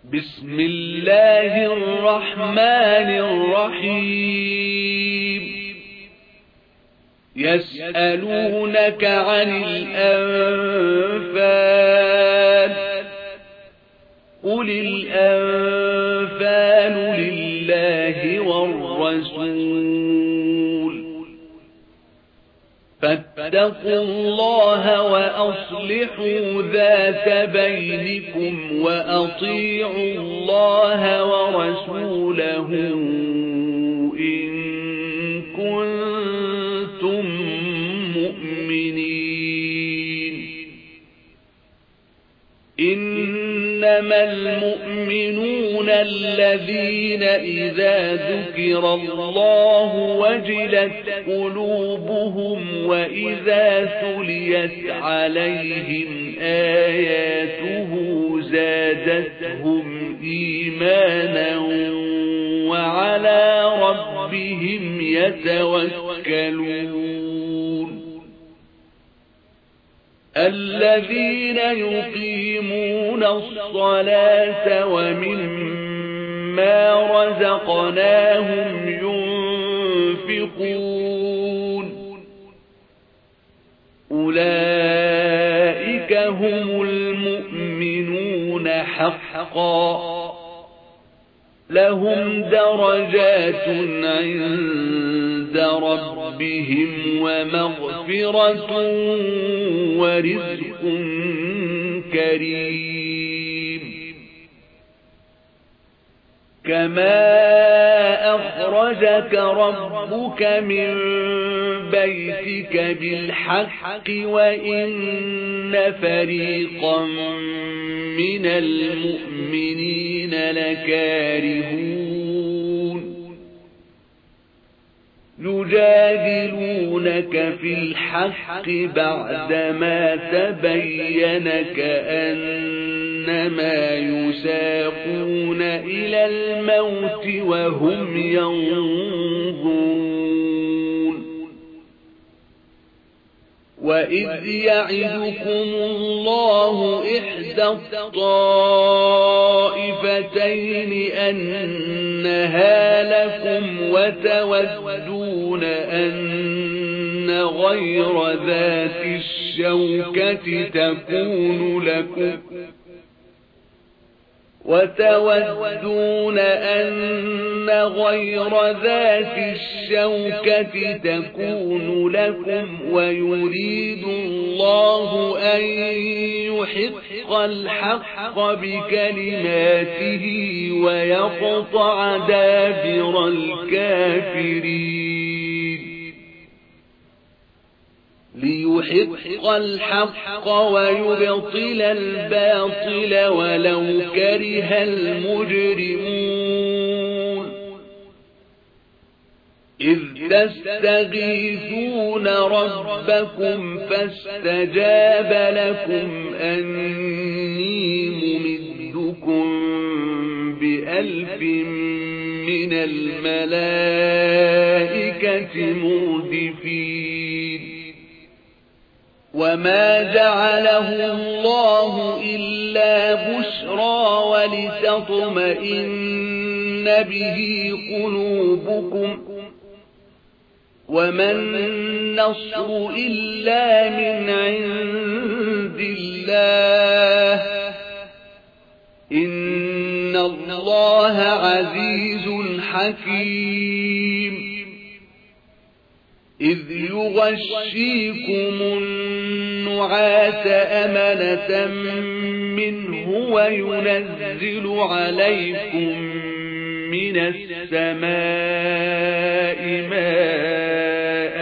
بسم الله الرحمن الرحيم يسألونك عن الأنفال قل الأنفال لله والرسول فاتقوا الله وأصلحوا ذات بينكم وأطيعوا الله ورسوله إن كنتم مؤمنين إنما المؤمنون الذين إذا ذكر الله وجلت قلوبهم وإذا تليت عليهم آياته زادتهم إيمانا وعلى ربهم يتوكلون الذين يقيمون الصلاة ومما رزقناهم ينفقون أولئك هم المؤمنون حقا لهم درجات عند ربهم ومغفرة ورزق كريم كما أخرجك ربك من بيتك بالحق وإن فريقا من المؤمنين لكارهون يجادلونك في الحق بعدما تبين كأنما يساقون إلى الموت وهم ينظرون وإذ يعدكم الله إحدى الطائفتين أنها لكم وتودون أن غير ذات الشوكة تكون لكم ويريد الله أن يحق الحق بكلماته ويقطع دابر الكافرين ليحق الحق ويبطل الباطل ولو كره المجرمون إذ تستغيثون ربكم فاستجاب لكم أني ممدكم ب1000 من الملائكة مردفين وما جعله الله إلا بشرى ولتطمئن به قلوبكم وما النصر إلا من عند الله إن الله عزيز حكيم إذ يغشيكم النعاس أمنة منه وينزل عليكم من السماء ماء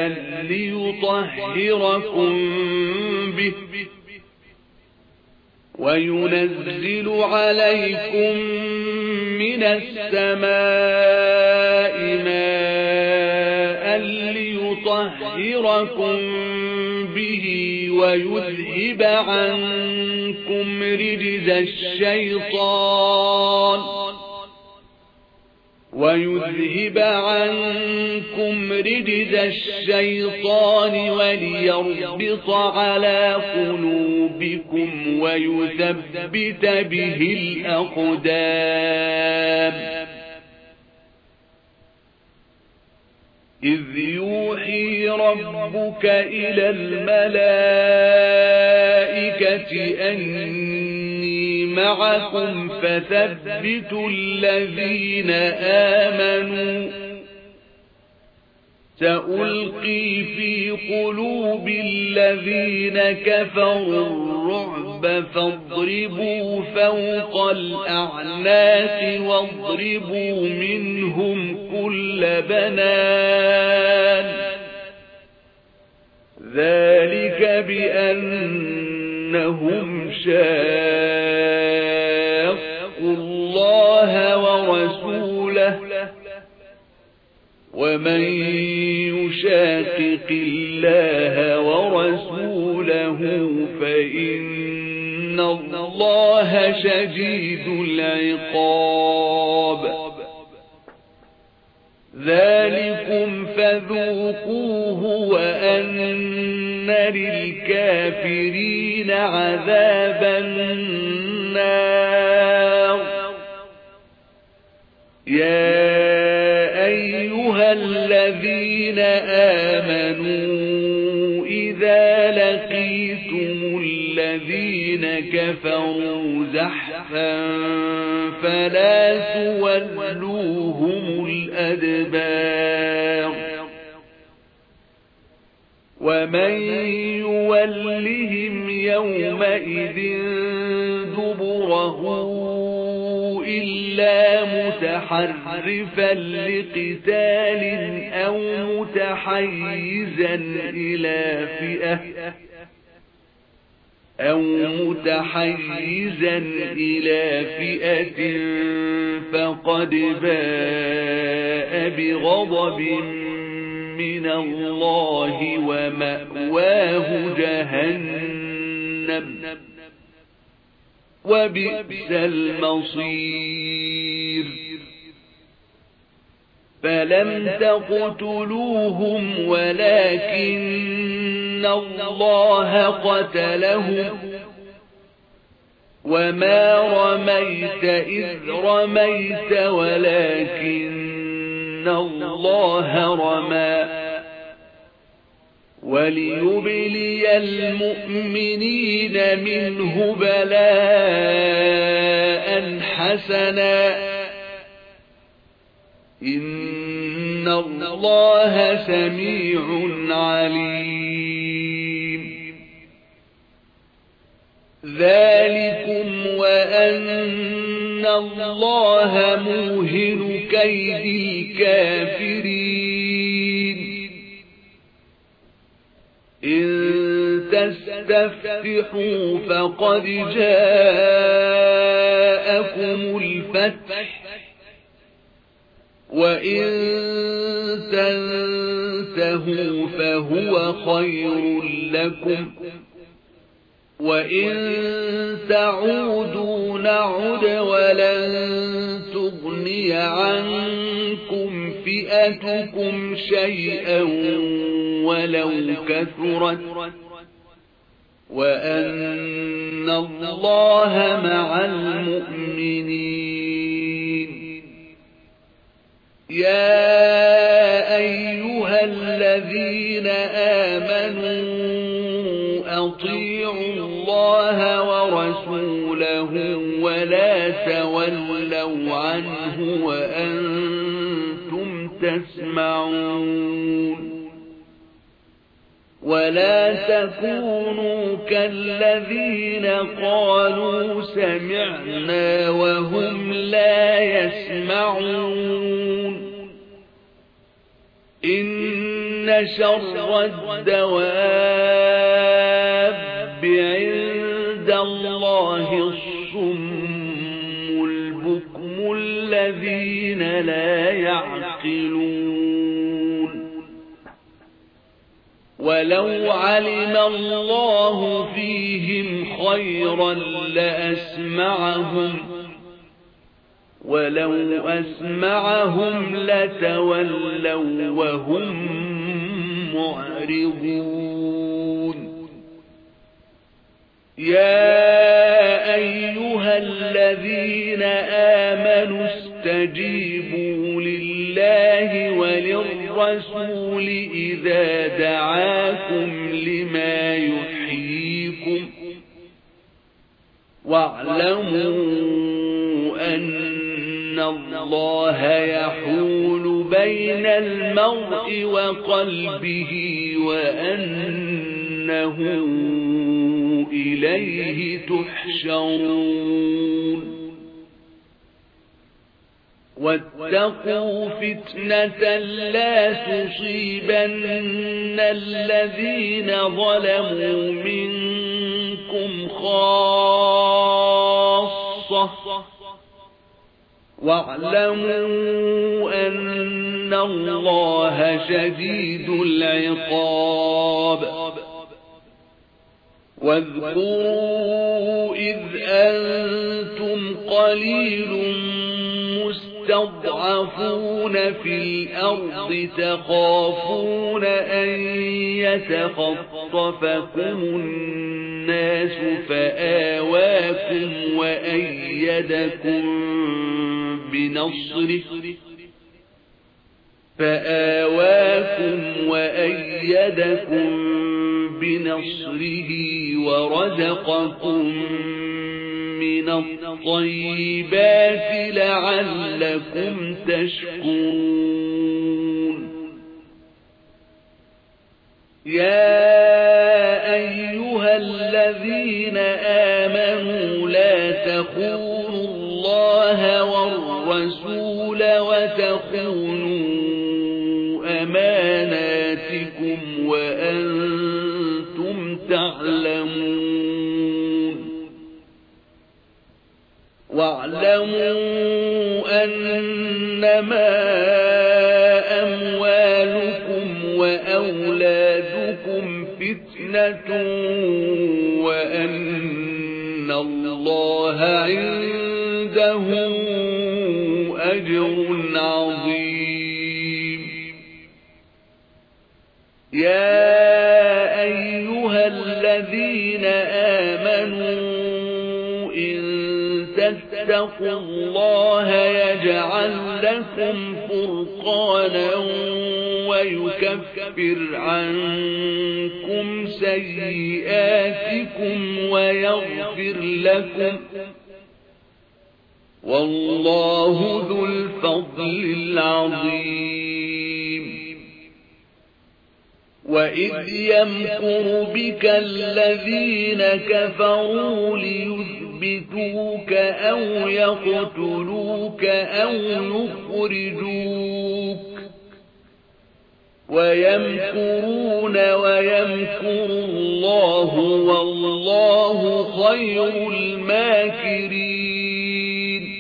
ليطهركم به ويذهب عنكم رجز الشيطان ويذهب عنكم رجز الشيطان وليربط على قلوبكم ويثبت به الأقدام إذ يوحي ربك إلى الملائكة أني معكم فثبتوا الذين آمنوا سألقي في قلوب الذين كفروا الرعب فاضربوا فوق الأعناق واضربوا منهم كل بنان ذلك بأنهم شاقوا الله ورسوله ومن يشاقق الله ورسوله فإن الله شديد العقاب ذلكم فذوقوه وأن للكافرين عذاب النار يا أيها الذين آمنوا إذا لقيتم الذين كفروا زحفا فلا تولوهم الأدبار ومن يولهم يومئذ دبره إلا متحرفا لقتال أو متحيزا إلى فئة فقد باء بغضب من الله ومأواه جهنم وبئس المصير فلم تقتلوهم ولكن الله قتلهم وما رميت إذ رميت ولكن الله رمى وليبلي المؤمنين منه بلاء حسنا إن الله سميع عليم ذلكم وأن الله موهن كيد الكافرين إن تستفتحوا فقد جاءكم الفتح وإن تنتهوا فهو خير لكم وإن تعودوا نعد ولن تغني عنكم فئتكم شيئا ولو كثرت وأن الله مع المؤمنين يا أيها الذين آمنوا أطيعوا الله ورسوله ولا تولوا عنه وأنتم تسمعون ولا تكونوا كالذين قالوا سمعنا وهم لا يسمعون إن شر الدواب عند الله الصم البكم الذين لا يعقلون ولو علم الله فيهم خيرا لأسمعهم ولو أسمعهم لتولوا وهم معرضون يا أيها الذين آمنوا استجيبوا لله وللرسول إذا دعاكم لما يحييكم واعلموا أن الله يحول بين المرء وقلبه وأنه إليه تحشرون واتقوا فتنة لا تصيبن الذين ظلموا منكم خاصة واعلموا أن الله شديد العقاب واذكروا إذ أنتم قليل مستضعفون في الأرض تخافون أن يتخطفكم الناس فآواكم وأيدكم بنصره ورزقكم من الطيبات لعلكم تشكرون يا أيها الذين آمنوا لا تخونوا الله والرسول وتخونوا أماناتكم وأنتم تعلمون واعلموا أنما أموالكم وأولادكم فتنة وأن الله عنده أجر عظيم يا أيها الذين آمنوا إن تتقوا الله يجعل لكم فرقانا ويكفر عنكم سيئاتكم ويغفر لكم والله ذو الفضل العظيم وإذ يمكر بك الذين كفروا ليثبتوك أو يقتلوك أو يخرجوك ويمكرون ويمكر الله والله خير الماكرين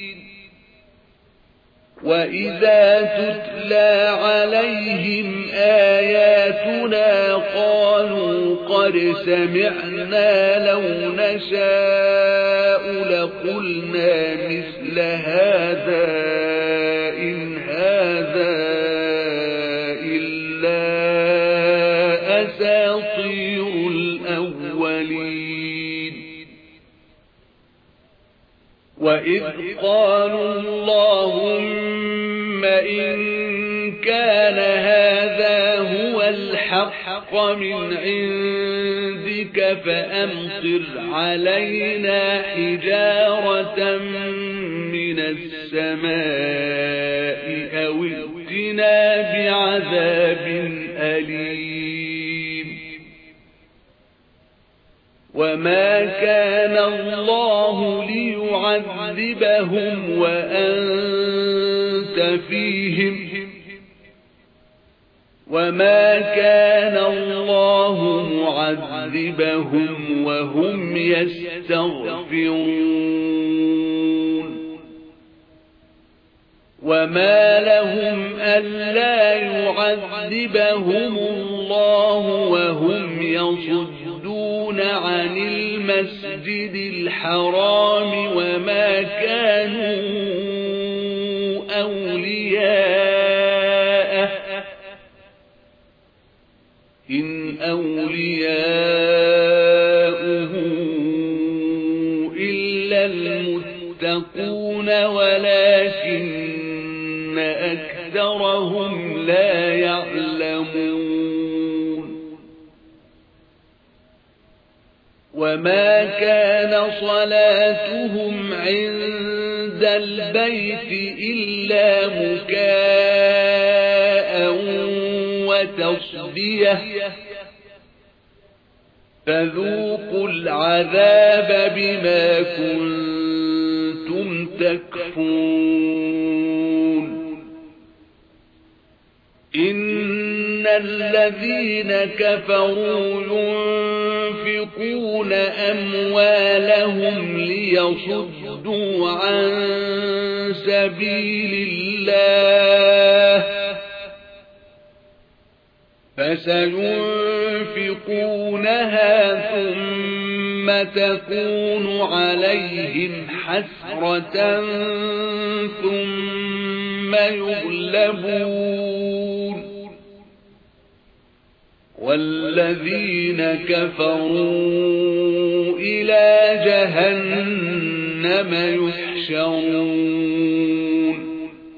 وإذا تتلى عليهم آياتنا قالوا قد سمعنا لو نشاء لقلنا مثل هذا إن هذا إلا أساطير الأولين وإذ قالوا اللهم إن كان هذا هو الحق من عندك فأمطر علينا حجارة من السماء أو ائتنا بعذاب أليم وما كان الله ليعذبهم وأنت فيهم وما كان الله معذبهم وهم يستغفرون وما لهم ألا يعذبهم الله وهم يصدون عن المسجد الحرام وما كانوا إن أولياؤه إلا المتقون ولكن أكثرهم لا يعلمون وما كان صلاتهم عند البيت إلا مكاء وتصدية فذوقوا العذاب بما كنتم تكفرون إن الذين كفروا ينفقون أموالهم ليصدوا عن سبيل الله فسينفقونها ثم تكون عليهم حسرة ثم يغلبون والذين كفروا إلى جهنم يحشرون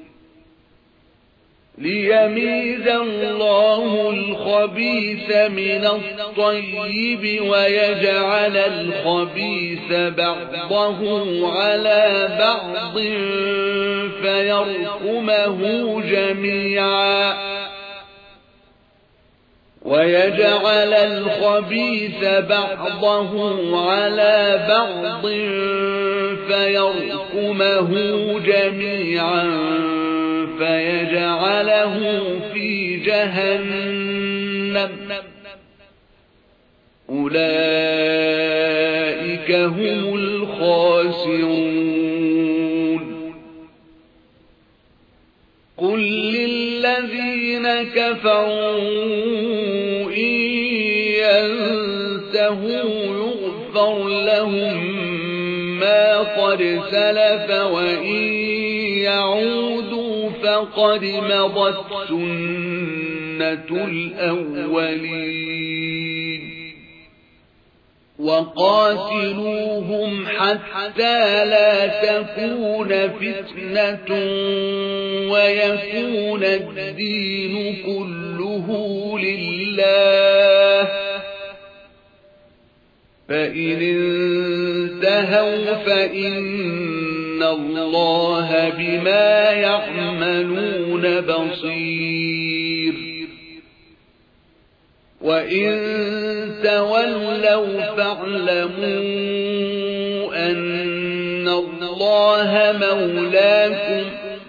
ليميز الله الخبيث من الطيب ويجعل الخبيث بعضه على بعض فيركمه جميعا فيجعله في جهنم أولئك هم الخاسرون قل للذين كفروا إن ينتهوا يغفر لهم ما قد سلف وإن يعودوا فقد مضت سنة الأولين وقاتلوهم حتى لا تكون فتنة ويكون الدين كله لله فإن انتهوا فإن الله بما يعملون بصير وإن تولوا فاعلموا أن الله مولاكم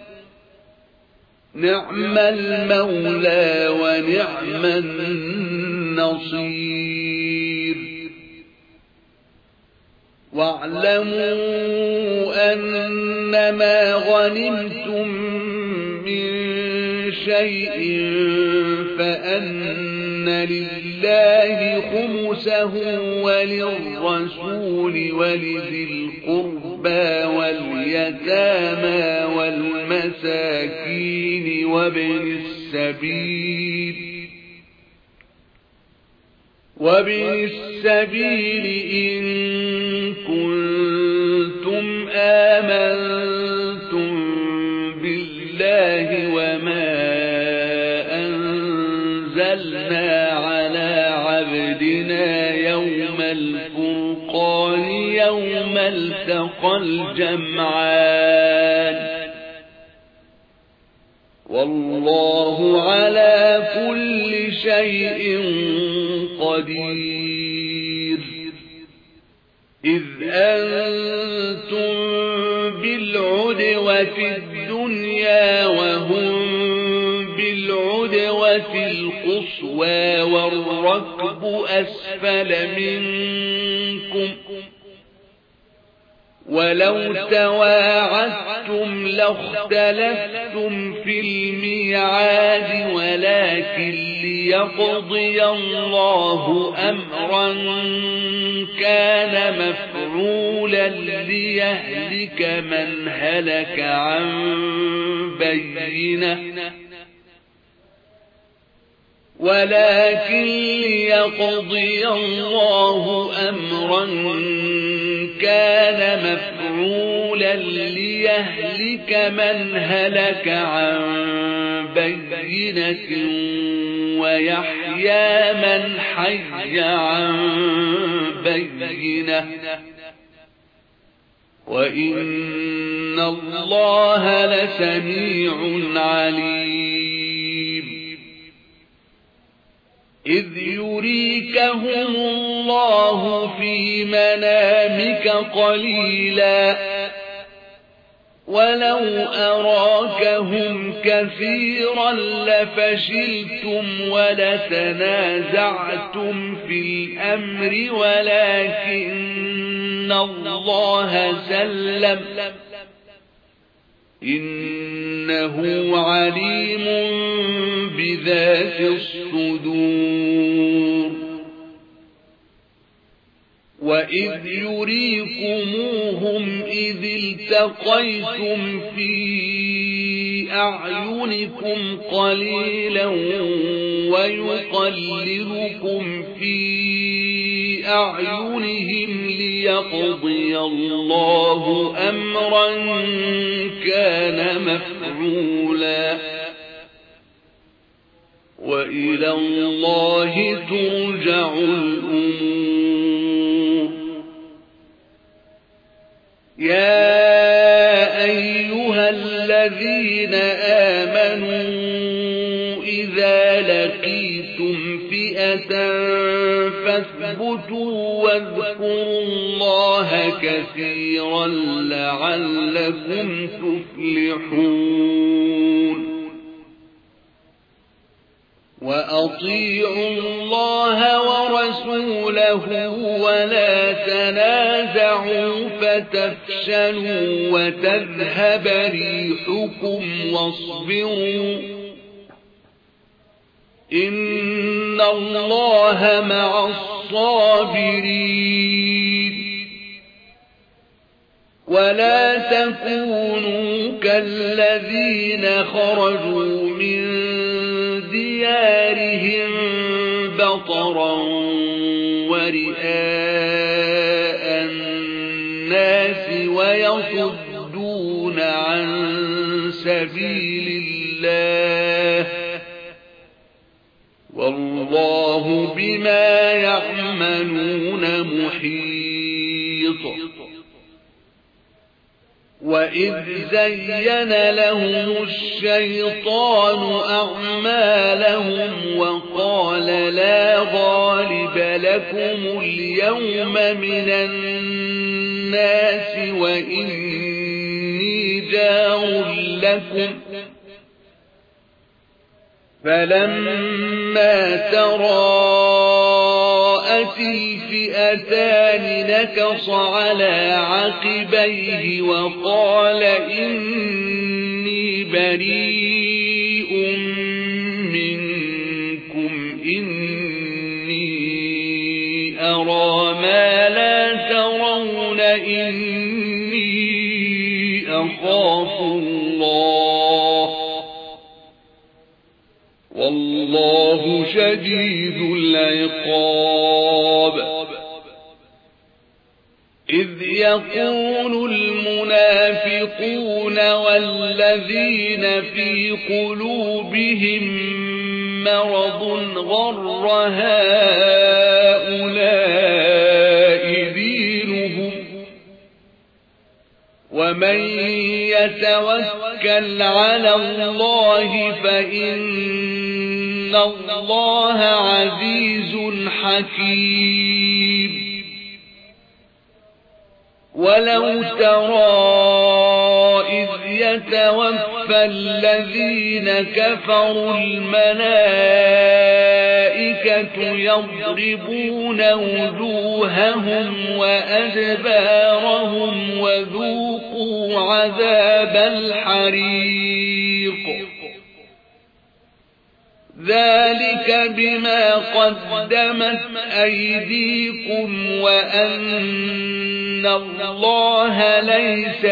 نعم المولى ونعم النصير واعلموا أنما غنمتم من شيء فأن لله خمسه وللرسول ولذي القربى واليتامى والمساكين وابن السبيل إن كنتم آمنتم بالله وما أنزلنا على عبدنا يوم الفرقان يوم التقى الجمعان والله على كل شيء قدير إذ أنتم بالعدوة الدنيا وهم بالعدوة القصوى والركب أسفل منكم ولو تواعدتم لاختلفتم في الميعاد ولكن ليقضي الله أمرا كان مفعولا ليهلك من هلك عن بينة ولكن ليقضي الله أمرا كان مفعولا ليهلك من هلك عن بينة ويحيى من حي عن بينة وإن الله لسميع عليم إذ يريكهم الله في منامك قليلا ولو أراكهم كثيرا لفشلتم ولتنازعتم في الأمر ولكن الله سلم إنه عليم بذات الصدور وإذ يريكموهم إذ التقيتم في أعينكم قليلا ويقللكم في أعينهم ليقضي الله أمرا كان مفعولا وإلى الله ترجع الأمور يا أيها الذين آمنوا إذا لقيتم فئة فاثبتوا واذكروا الله كثيرا لعلكم تفلحون وأطيعوا الله ورسوله ولا تنازعوا فتفشلوا وتذهب ريحكم واصبروا إن الله مع الصابرين ولا تكونوا كالذين خرجوا من ديارهم بطرا ورئاء الناس ويصدون عن سبيل الله والله بما يعملون محيط وإذ زين لهم الشيطان أعمالهم وقال لا غالب لكم اليوم من الناس وإني جار لكم فلما تراءت الفئتان نكص على عقبيه وقال إني بريء منكم إني أرى ما لا ترون إني أخاف الله والله شديد العقاب إذ يقول المنافقون والذين في قلوبهم مرض غر هؤلاء دينهم ومن يتوكل على الله فإن الله عزيز حكيم ولو ترى إذ يتوفى الذين كفروا الملائكة يضربون وجوههم وأدبارهم وذوقوا عذاب الحريق ذلك بما قدمت أيديكم وأن الله ليس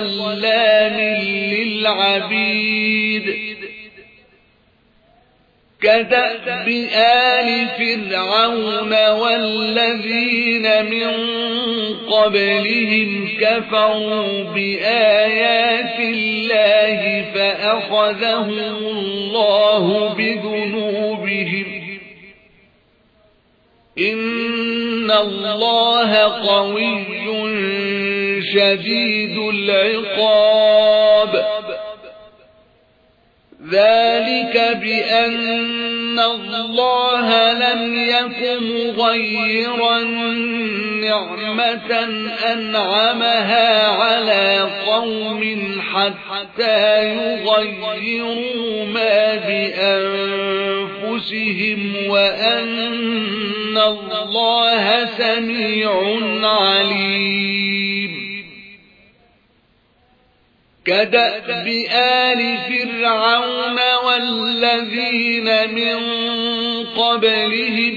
بظلام للعبيد كدأب آل فرعون والذين من قبلهم كفروا بآيات الله فأخذهم الله بذنوبهم إن الله قوي شديد العقاب ذلك بأن الله لم يكن مغيرا نعمة أنعمها على قوم حتى يغيروا ما بأنفسهم وأن الله سميع عليم كدأب آل فرعون والذين من قبلهم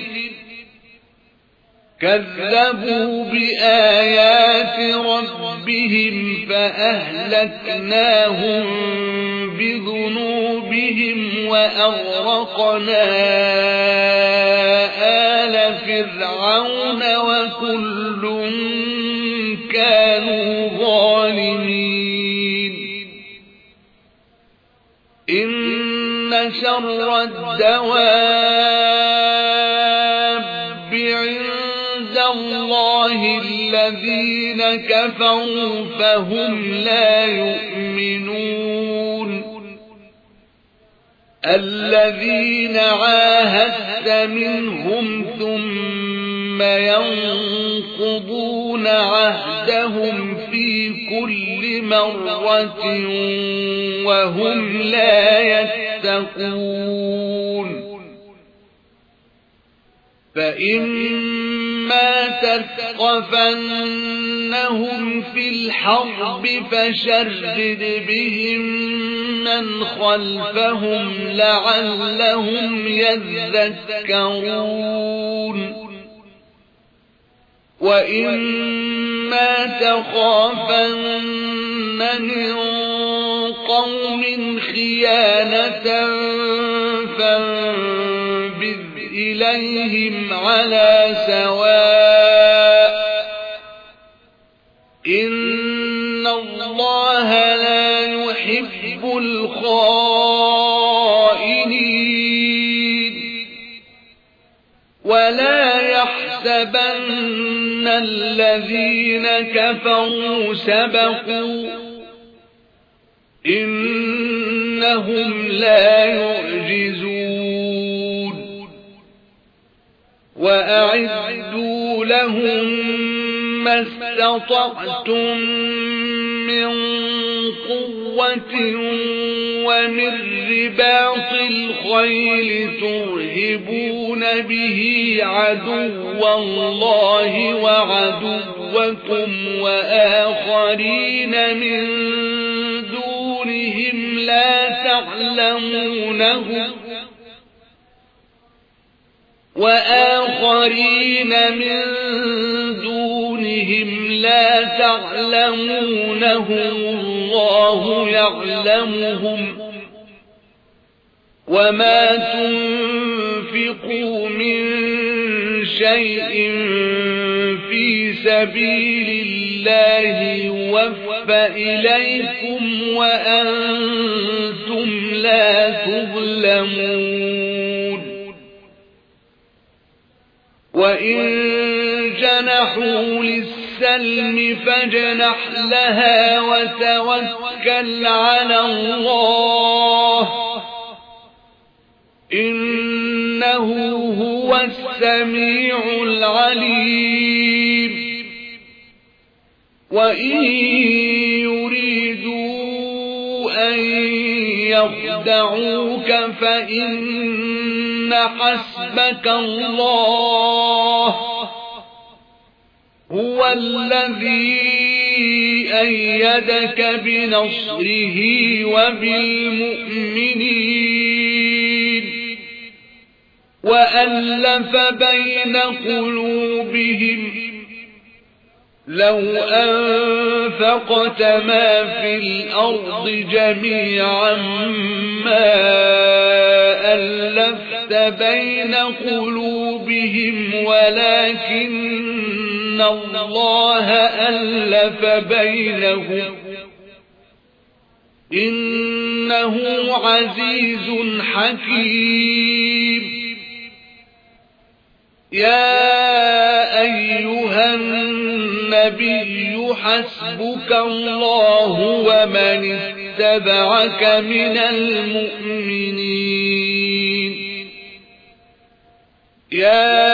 كذبوا بآيات ربهم فأهلكناهم بذنوبهم وأغرقنا آل فرعون وكل كانوا ظالمين إن شر الدواب عند الله الذين كفروا فهم لا يؤمنون الذين عاهدت منهم ثم ينقضون عهدهم في كل مرة وهم لا يتقون فإما تثقفنهم في الحرب فشرد بهم من خلفهم لعلهم يذكرون وإما تخافن من قوم خيانة فانبذ إليهم على سواء إن الله لا يحب الخائنين ولا يحسبن الذين كفروا سبقوا إنهم لا يعجزون وأعدوا لهم ما استطعتم من قوة ومن رباط الخيل ترهبون به عدو الله وعدوكم وآخرين من دونهم لا تعلمونهم الله يعلمهم وما تنفقوا من شيء في سبيل الله يوفى إليكم وأنتم لا تظلمون وإن جنحوا للسلم فاجنح لها وتوكل على الله إنه هو السميع العليم وإن يريدوا أن يخدعوك فإن حسبك الله هو الذي أيدك بنصره وبالمؤمنين وألف بين قلوبهم لو أنفقت ما في الأرض جميعا ما ألفت بين قلوبهم ولكن الله ألف بينهم إنه عزيز حكيم. يا أيها النبي حسبك الله ومن اتبعك من المؤمنين. يا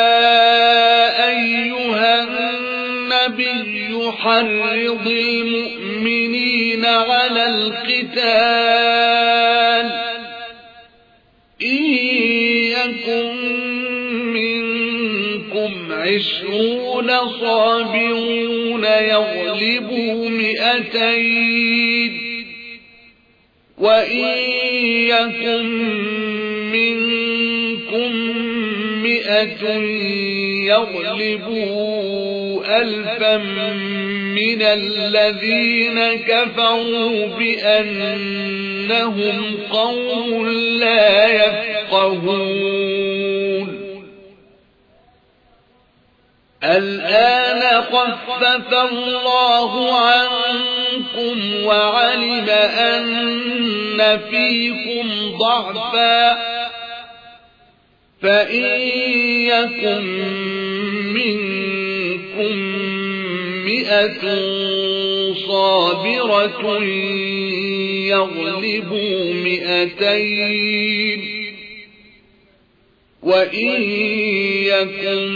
أيها النبي حرض المؤمنين على القتال إن يكن منكم 20 صابرون يغلبوا 200 وإن يكن منكم 100 يغلبوا 1000 من الذين كفروا بأنهم قوم لا يفقهون. الآن خفف الله عنكم وعلم أن فيكم ضعفا فإن يكن منكم 100 صابرة يغلبوا 200 وإن يكن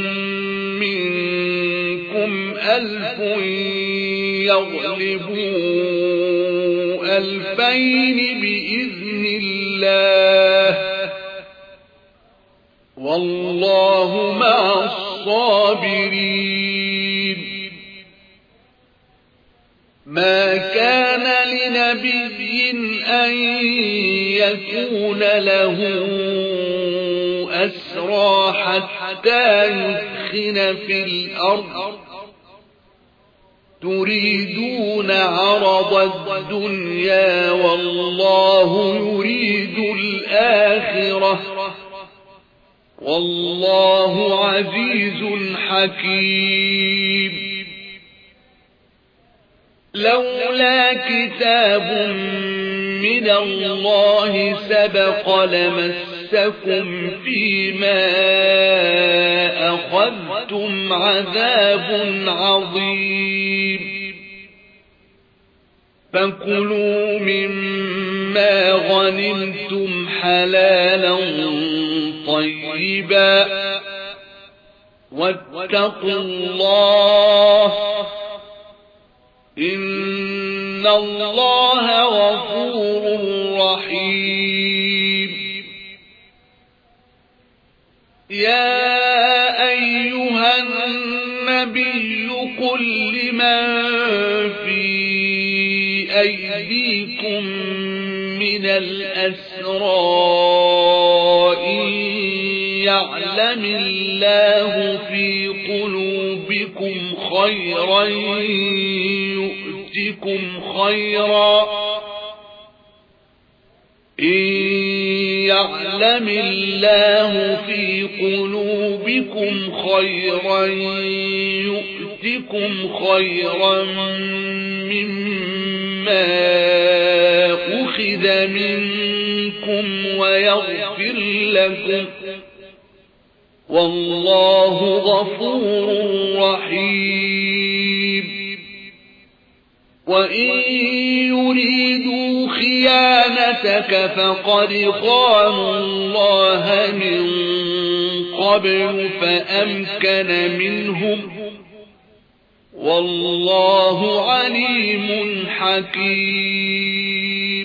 منكم 1000 يغلبوا 2000 بإذن الله والله مع الصابرين. ما كان لنبي أن يكون له أسرى حتى يثخن في الأرض تريدون عرض الدنيا والله يريد الآخرة والله عزيز حكيم. لولا كتاب من الله سبق لمسكم فيما أخذتم عذاب عظيم. فكلوا مما غنمتم حلالا طيبا واتقوا الله إن الله غفور رحيم. يا أيها النبي قل لمن في أيديكم من الأسرى إن يعلم الله في قلوبكم خيرا يؤتكم خيرا إن يعلم الله في قلوبكم خيرا يؤتكم خيرا مما أخذ منكم ويغفر لكم والله غفور رحيم. وإن يريدوا خيانتك فقد خانوا الله من قبل فأمكن منهم والله عليم حكيم.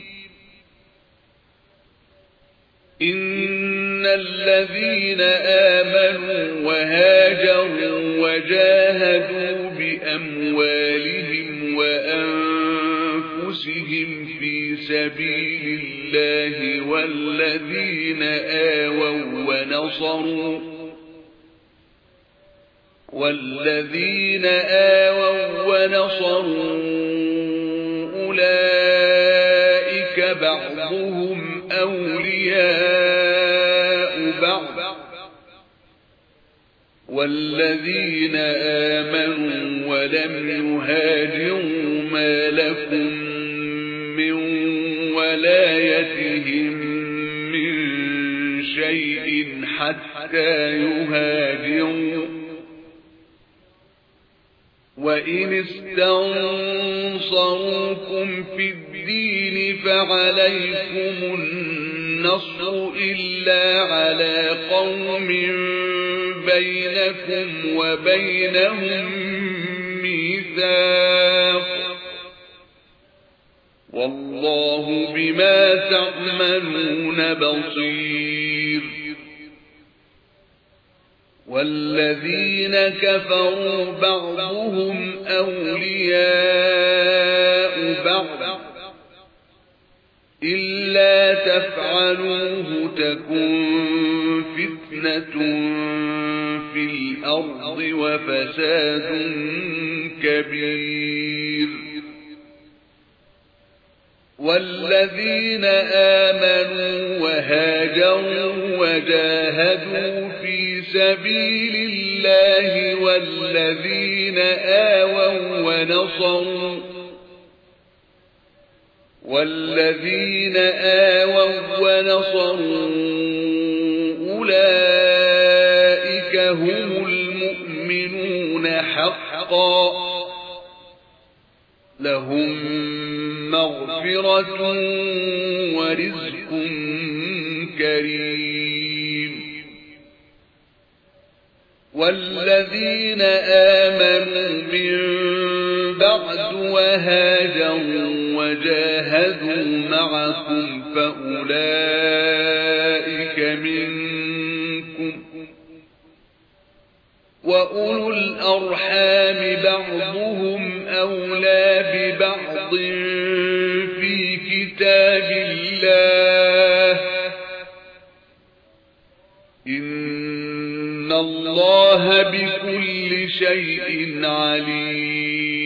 إن الذين آمنوا وهاجروا وجاهدوا بأموالهم وأنفسهم في سبيل الله والذين آووا ونصروا أولئك بعضهم أولياء والذين آمنوا ولم يهاجروا ما لكم من ولايتهم من شيء حتى يهاجروا وإن استنصروكم في الدين فعليكم النصر إلا على قوم بينكم وبينهم ميثاق والله بما تعملون بصير والذين كفروا بعضهم أولياء بعض إلا تفعلوه تكن فتنة في الأرض وفساد كبير والذين آمنوا وهاجروا وجاهدوا في سبيل الله والذين آووا ونصروا أولئك هم المؤمنون حقا لهم مغفرة ورزق كريم والذين آمنوا من بعد وهاجروا وجاهدوا معكم فأولئك منكم وأولو الأرحام بعضهم أولى ببعض في كتاب الله إن الله بكل شيء عليم